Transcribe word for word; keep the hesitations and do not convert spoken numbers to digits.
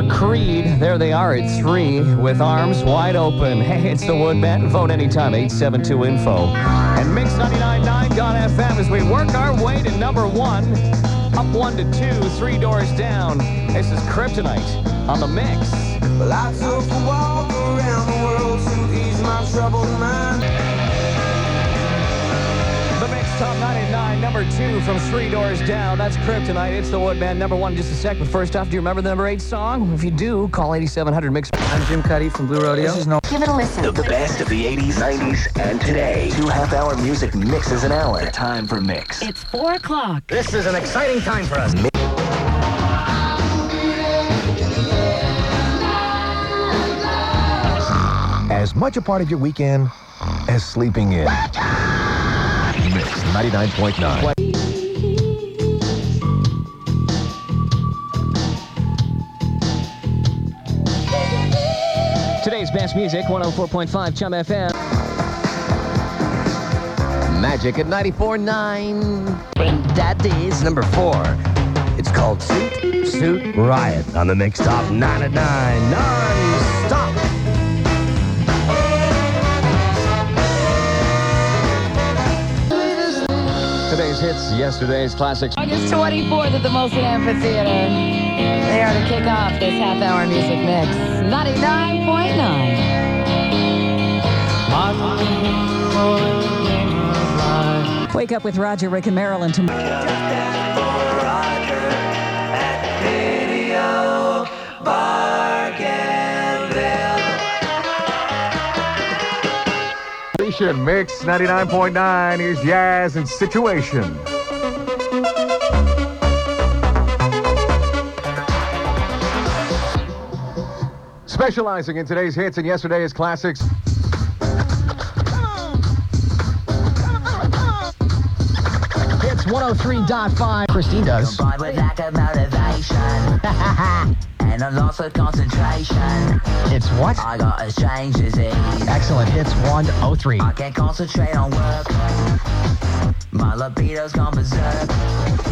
Creed. There they are at three with arms wide open. Hey, it's the Woodman. Vote anytime, eight seven two info. And Mix ninety-nine point nine Gun F M as we work our way to number one. Up one to two, three doors down. This is Kryptonite on the Mix. Well, I took a walk around the world to ease my troubled mind. The Mix Top ninety-nine, number two from three doors down. That's Kryptonite. It's the Woodman. Number one in just a sec. But first off, do you remember the number eight song? If you do, call eighty-seven hundred Mix. I'm Jim Cuddy from Blue Rodeo. This is no. Give it a listen. The best of the eighties, nineties, and today. Two half-hour music mixes an hour. Time for Mix. It's four o'clock. This is an exciting time for us. As much a part of your weekend as sleeping in. Mix ninety-nine point nine. Today's best music, one oh four point five Chum F M. Magic at ninety-four point nine. And that is number four. It's called Suit, Suit, Riot on the Mix Top ninety-nine. Non-stop. Today's hits, yesterday's classics. August twenty-fourth at the Molson Amphitheater. They are to kick off this half-hour music mix. ninety-nine point nine. Wake up with Roger, Rick, and Marilyn tomorrow. Mix ninety-nine point nine is Jazz and Situation. Specializing in today's hits and yesterday's classics. It's one oh three point five. Christine does. Combined with lack of motivation and a loss of concentration. It's what? I got a strange disease. Excellent. Hits one oh three. I can't concentrate on work. My libido's gone berserk.